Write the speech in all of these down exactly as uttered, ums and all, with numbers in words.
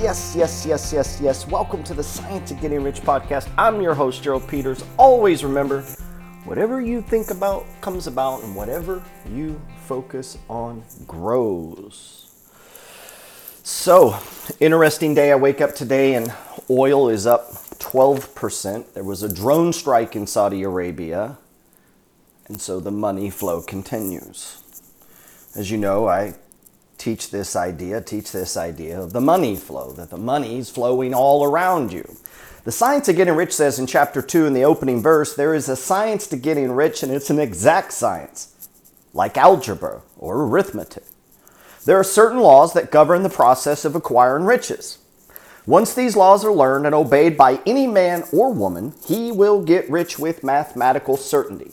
Yes, yes, yes, yes, yes. Welcome to the Science of Getting Rich podcast. I'm your host, Gerald Peters. Always remember, whatever you think about comes about, and whatever you focus on grows. So, interesting day. I wake up today and oil is up twelve percent. There was a drone strike in Saudi Arabia, and so the money flow continues. As you know, I teach this idea, teach this idea of the money flow, that the money is flowing all around you. The Science of Getting Rich says in chapter two in the opening verse, there is a science to getting rich, and it's an exact science, like algebra or arithmetic. There are certain laws that govern the process of acquiring riches. Once these laws are learned and obeyed by any man or woman, he will get rich with mathematical certainty.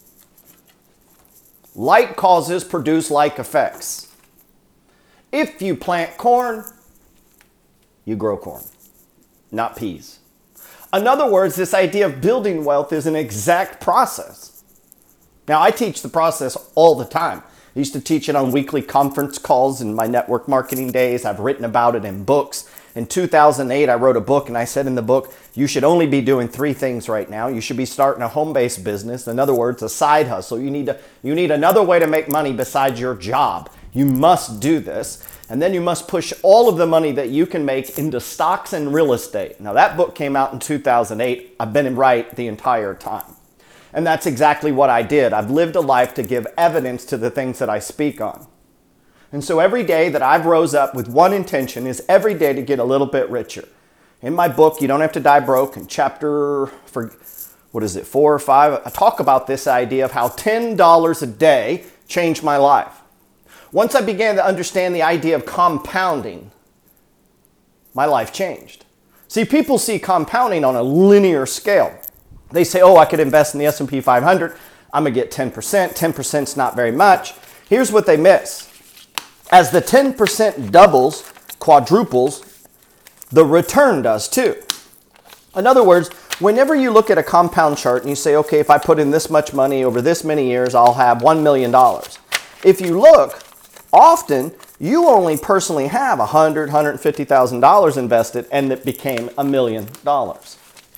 Like causes produce like effects. If you plant corn, you grow corn, not peas. In other words, this idea of building wealth is an exact process. Now, I teach the process all the time. I used to teach it on weekly conference calls in my network marketing days. I've written about it in books. In two thousand eight, I wrote a book, and I said in the book, you should only be doing three things right now. You should be starting a home-based business. In other words, a side hustle. You need to, you need another way to make money besides your job. You must do this. And then you must push all of the money that you can make into stocks and real estate. Now, that book came out in two thousand eight. I've been right the entire time. And that's exactly what I did. I've lived a life to give evidence to the things that I speak on. And so every day that I've rose up with one intention is every day to get a little bit richer. In my book, You Don't Have to Die Broke, in chapter, for what is it, four or five, I talk about this idea of how ten dollars a day changed my life. Once I began to understand the idea of compounding, my life changed. See, people see compounding on a linear scale. They say, oh, I could invest in the S and P five hundred. I'm going to get ten percent. ten percent is not very much. Here's what they miss. As the ten percent doubles, quadruples, the return does too. In other words, whenever you look at a compound chart and you say, okay, if I put in this much money over this many years, I'll have one million dollars. If you look, often you only personally have one hundred thousand dollars, one hundred fifty thousand dollars invested, and it became a million dollars.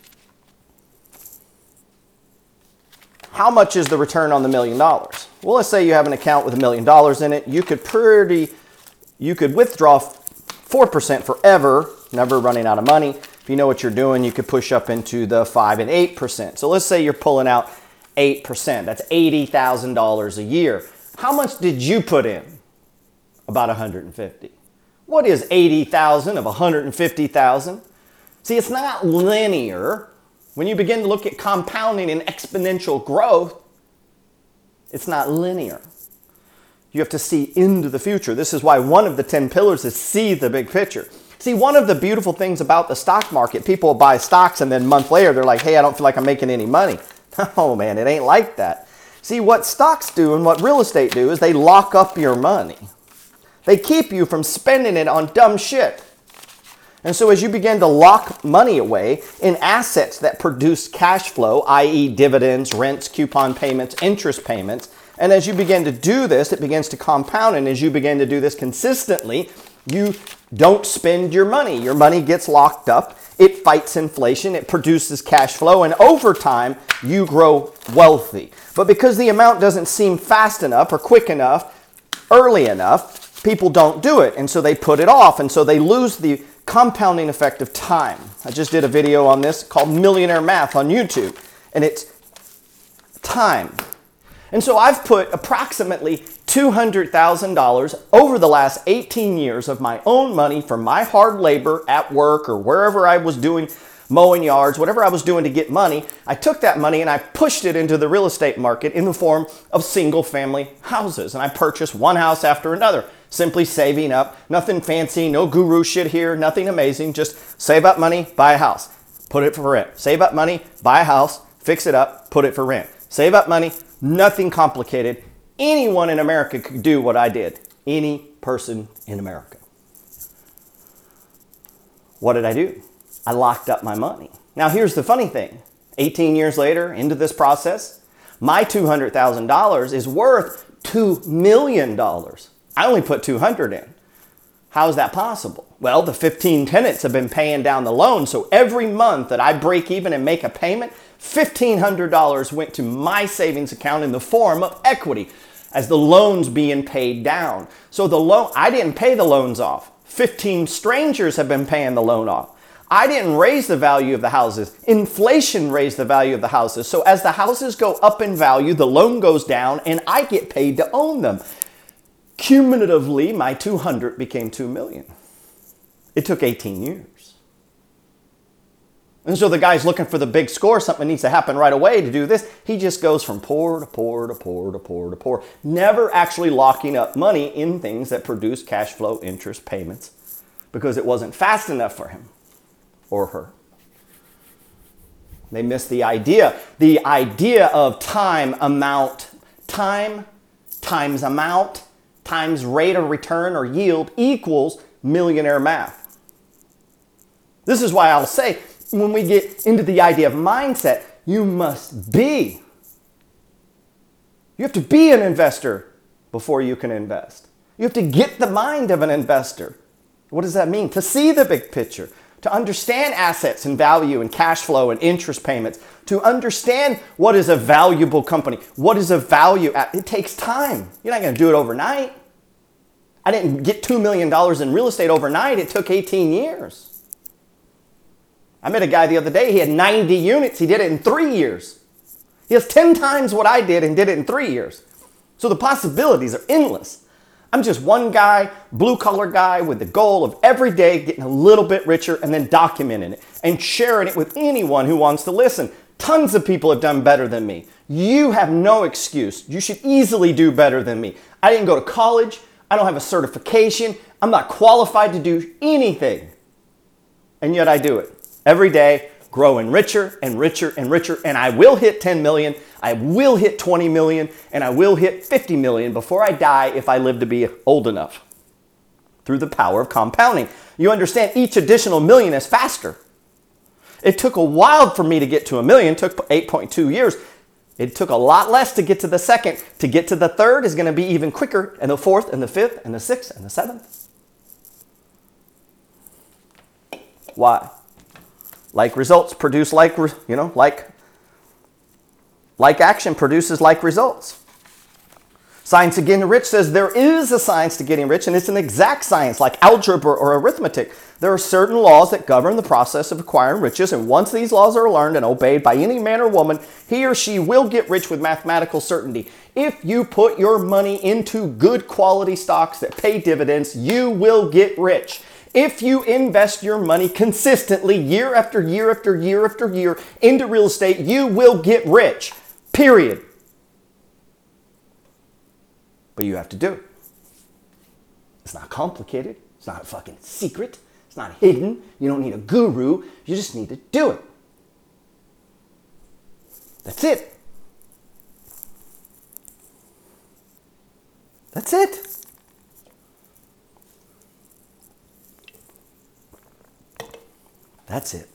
How much is the return on the million dollars? Well, let's say you have an account with a million dollars in it. You could pretty, you could withdraw four percent forever, never running out of money. If you know what you're doing, you could push up into the five and eight percent. So let's say you're pulling out eight percent. That's eighty thousand dollars a year. How much did you put in? About one hundred fifty. What is eighty thousand of one hundred fifty thousand? See, it's not linear. When you begin to look at compounding and exponential growth, it's not linear. You have to see into the future. This is why one of the ten pillars is see the big picture. See, one of the beautiful things about the stock market, people buy stocks and then a month later they're like, hey, I don't feel like I'm making any money. Oh man, it ain't like that. See, what stocks do and what real estate do is they lock up your money. They keep you from spending it on dumb shit. And so as you begin to lock money away in assets that produce cash flow, that is dividends, rents, coupon payments, interest payments, and as you begin to do this, it begins to compound. And as you begin to do this consistently, you don't spend your money. Your money gets locked up. It fights inflation. It produces cash flow. And over time, you grow wealthy. But because the amount doesn't seem fast enough or quick enough, early enough, people don't do it. And so they put it off. And so they lose the compounding effect of time. I just did a video on this called Millionaire Math on YouTube. And it's time. And so I've put approximately two hundred thousand dollars over the last eighteen years of my own money from my hard labor at work or wherever I was doing mowing yards, whatever I was doing to get money. I took that money and I pushed it into the real estate market in the form of single family houses. And I purchased one house after another, simply saving up, nothing fancy, no guru shit here, nothing amazing, just save up money, buy a house, put it for rent. Save up money, buy a house, fix it up, put it for rent. Save up money, nothing complicated. Anyone in America could do what I did. Any person in America. What did I do? I locked up my money. Now here's the funny thing. eighteen years later, into this process, my two hundred thousand dollars is worth two million dollars. I only put two hundred in. How is that possible? Well, the fifteen tenants have been paying down the loan, so every month that I break even and make a payment, fifteen hundred dollars went to my savings account in the form of equity as the loan's being paid down. So the loan, I didn't pay the loans off. fifteen strangers have been paying the loan off. I didn't raise the value of the houses. Inflation raised the value of the houses. So as the houses go up in value, the loan goes down and I get paid to own them. Cumulatively, my two hundred became two million. It took eighteen years. And so the guy's looking for the big score. Something needs to happen right away to do this. He just goes from poor to poor to poor to poor to poor, never actually locking up money in things that produce cash flow, interest, payments, because it wasn't fast enough for him or her. They missed the idea. The idea of time, amount, time times amount times rate of return or yield equals millionaire math. This is why I'll say, when we get into the idea of mindset, you must be. You have to be an investor before you can invest. You have to get the mind of an investor. What does that mean? To see the big picture, to understand assets and value and cash flow and interest payments, to understand what is a valuable company, what is a value. It takes time. You're not going to do it overnight. I didn't get two million dollars in real estate overnight. It took eighteen years. I met a guy the other day. He had ninety units. He did it in three years. He has ten times what I did and did it in three years. So the possibilities are endless. I'm just one guy, blue-collar guy with the goal of every day getting a little bit richer and then documenting it and sharing it with anyone who wants to listen. Tons of people have done better than me. You have no excuse. You should easily do better than me. I didn't go to college. I don't have a certification. I'm not qualified to do anything. And yet I do it every day, growing richer and richer and richer. And I will hit ten million. I will hit twenty million. And I will hit fifty million before I die if I live to be old enough. Through the power of compounding. You understand, each additional million is faster. It took a while for me to get to a million. It took eight point two years. It took a lot less to get to the second. To get to the third is going to be even quicker. And the fourth and the fifth and the sixth and the seventh. Why? Like results produce like, you know, like, like action produces like results. Science to Getting Rich says there is a science to getting rich, and it's an exact science like algebra or arithmetic. There are certain laws that govern the process of acquiring riches, and once these laws are learned and obeyed by any man or woman, he or she will get rich with mathematical certainty. If you put your money into good quality stocks that pay dividends, you will get rich. If you invest your money consistently year after year after year after year into real estate, you will get rich. Period. But you have to do it. It's not complicated. It's not a fucking secret. It's not hidden. You don't need a guru. You just need to do it. That's it. That's it. That's it.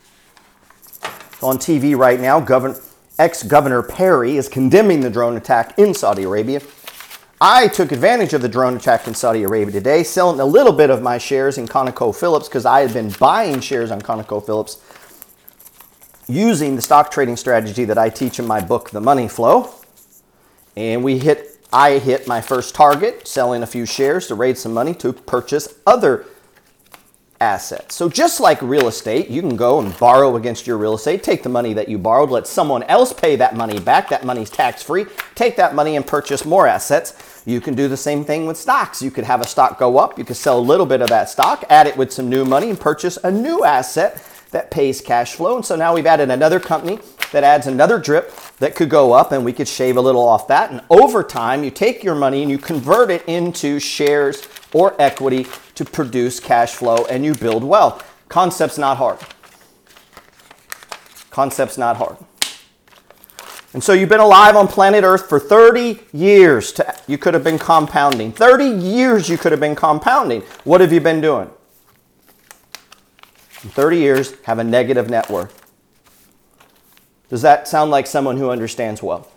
On T V right now, Governor, ex-Governor Perry is condemning the drone attack in Saudi Arabia. I took advantage of the drone attack in Saudi Arabia today, selling a little bit of my shares in ConocoPhillips because I had been buying shares on ConocoPhillips using the stock trading strategy that I teach in my book, The Money Flow. And we hit, I hit my first target, selling a few shares to raise some money to purchase other assets. So just like real estate, you can go and borrow against your real estate, take the money that you borrowed, let someone else pay that money back. That money's tax-free. Take that money and purchase more assets. You can do the same thing with stocks. You could have a stock go up. You could sell a little bit of that stock, add it with some new money, and purchase a new asset that pays cash flow. And so now we've added another company that adds another drip that could go up, and we could shave a little off that. And over time, you take your money and you convert it into shares or equity to produce cash flow, and you build wealth. Concept's not hard. Concept's not hard. And so you've been alive on planet Earth for thirty years. To, you could have been compounding. thirty years you could have been compounding. What have you been doing? In thirty years, have a negative net worth. Does that sound like someone who understands wealth?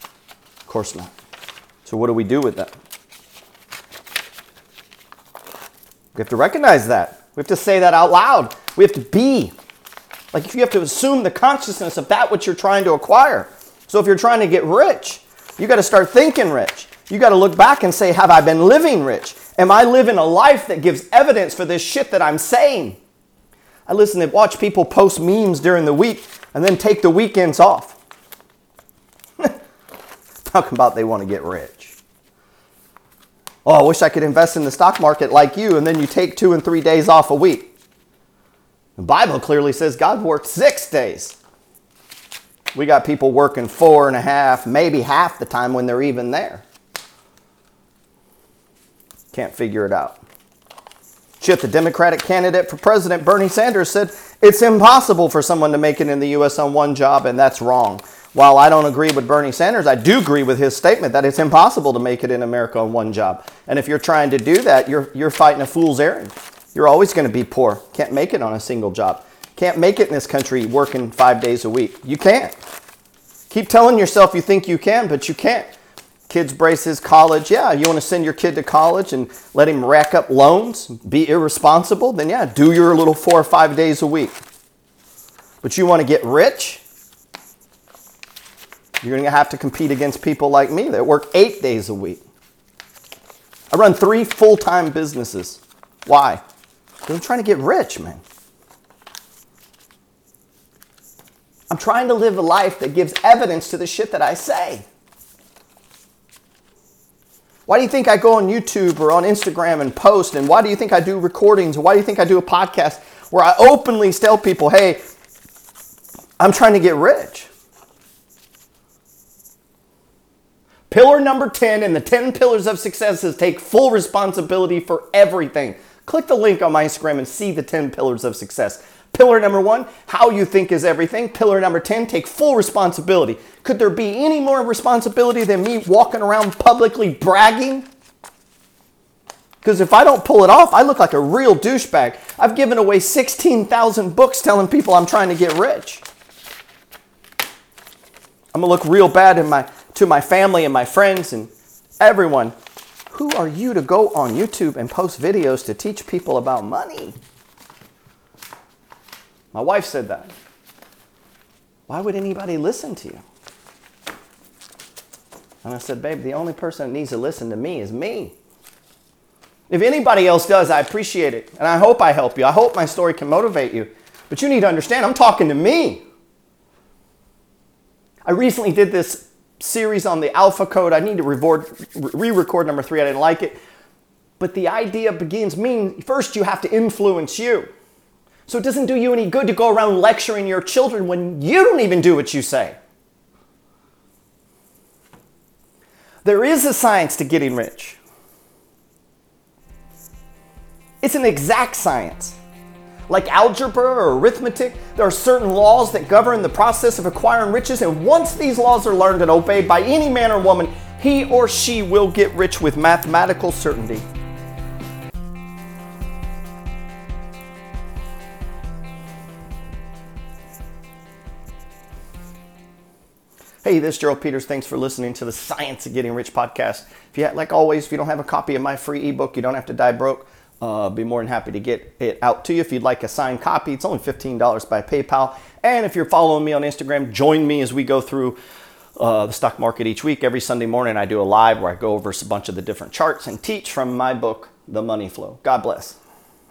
Of course not. So what do we do with that? We have to recognize that. We have to say that out loud. We have to be. Like if you have to assume the consciousness of that which you're trying to acquire. So if you're trying to get rich, you got to start thinking rich. You got to look back and say, have I been living rich? Am I living a life that gives evidence for this shit that I'm saying? I listen to watch people post memes during the week and then take the weekends off. Talking about they want to get rich. Oh, I wish I could invest in the stock market like you, and then you take two and three days off a week. The Bible clearly says God worked six days. We got people working four and a half, maybe half the time when they're even there. Can't figure it out. Shit, the Democratic candidate for president, Bernie Sanders, said it's impossible for someone to make it in the U S on one job, and that's wrong. While I don't agree with Bernie Sanders, I do agree with his statement that it's impossible to make it in America on one job. And if you're trying to do that, you're, you're fighting a fool's errand. You're always going to be poor. Can't make it on a single job. Can't make it in this country working five days a week. You can't. Keep telling yourself you think you can, but you can't. Kids braces, college. Yeah, you want to send your kid to college and let him rack up loans, be irresponsible? Then yeah, do your little four or five days a week. But you want to get rich? You're going to have to compete against people like me that work eight days a week. I run three full-time businesses. Why? Because I'm trying to get rich, man. I'm trying to live a life that gives evidence to the shit that I say. Why do you think I go on YouTube or on Instagram and post? And why do you think I do recordings? Why do you think I do a podcast where I openly tell people, hey, I'm trying to get rich? Pillar number ten in the ten pillars of success is take full responsibility for everything. Click the link on my Instagram and see the ten pillars of success. Pillar number one, how you think is everything. Pillar number ten, take full responsibility. Could there be any more responsibility than me walking around publicly bragging? Because if I don't pull it off, I look like a real douchebag. I've given away sixteen thousand books telling people I'm trying to get rich. I'm going to look real bad in my, to my family and my friends and everyone. Who are you to go on YouTube and post videos to teach people about money? My wife said that. Why would anybody listen to you? And I said, babe, the only person that needs to listen to me is me. If anybody else does, I appreciate it. And I hope I help you. I hope my story can motivate you. But you need to understand, I'm talking to me. I recently did this series on the Alpha Code. I need to re-record number three. I didn't like it. But the idea begins, mean first you have to influence you. So it doesn't do you any good to go around lecturing your children when you don't even do what you say. There is a science to getting rich. It's an exact science. Like algebra or arithmetic, there are certain laws that govern the process of acquiring riches, and once these laws are learned and obeyed by any man or woman, he or she will get rich with mathematical certainty. Hey, this is Gerald Peters. Thanks for listening to the Science of Getting Rich podcast. If you, like always, if you don't have a copy of my free ebook, you don't have to die broke. Uh, be more than happy to get it out to you. If you'd like a signed copy, it's only fifteen dollars by PayPal. And if you're following me on Instagram, join me as we go through uh, the stock market each week. Every Sunday morning, I do a live where I go over a bunch of the different charts and teach from my book, The Money Flow. God bless.